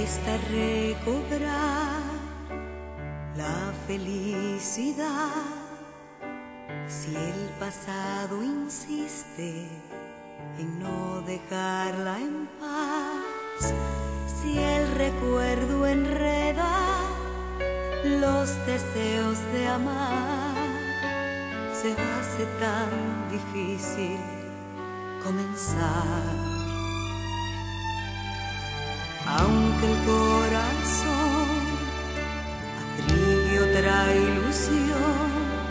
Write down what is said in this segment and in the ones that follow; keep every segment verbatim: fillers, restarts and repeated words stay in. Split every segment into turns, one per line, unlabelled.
Cuesta recobrar la felicidad si el pasado insiste en no dejarla en paz, si el recuerdo enreda los deseos de amar, se hace tan difícil comenzar. Aunque el corazón abrigue otra ilusión,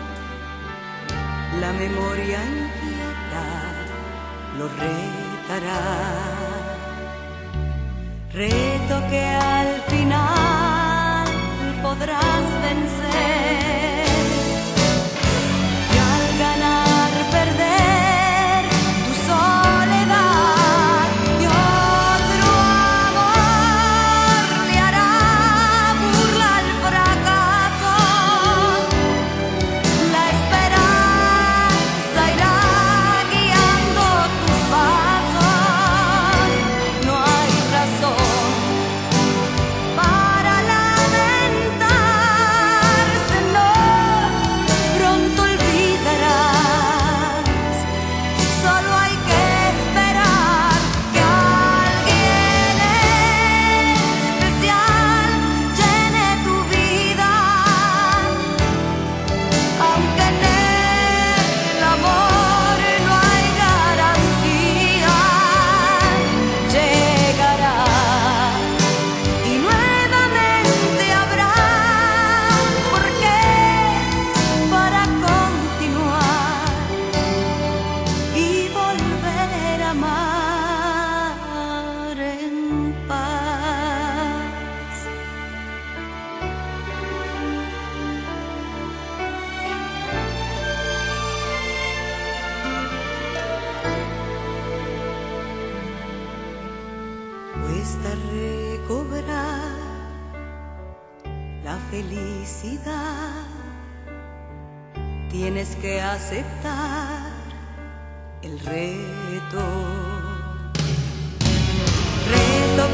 la memoria inquieta lo retará. Reto que al final podrás vencer, y al ganar perder tu soledad, y otro amor le hará burla al fracaso. La esperanza irá guiando tus pasos. No hay razón para lamentarse, no, pronto olvidarás. Solo hay que esperar que alguien especial llene tu vida, aunque en el amor no hay garantía. Llegará y nuevamente habrá por qué para continuar y volver a amar en paz. Cuesta recobrar la felicidad, tienes que aceptar el reto. Reto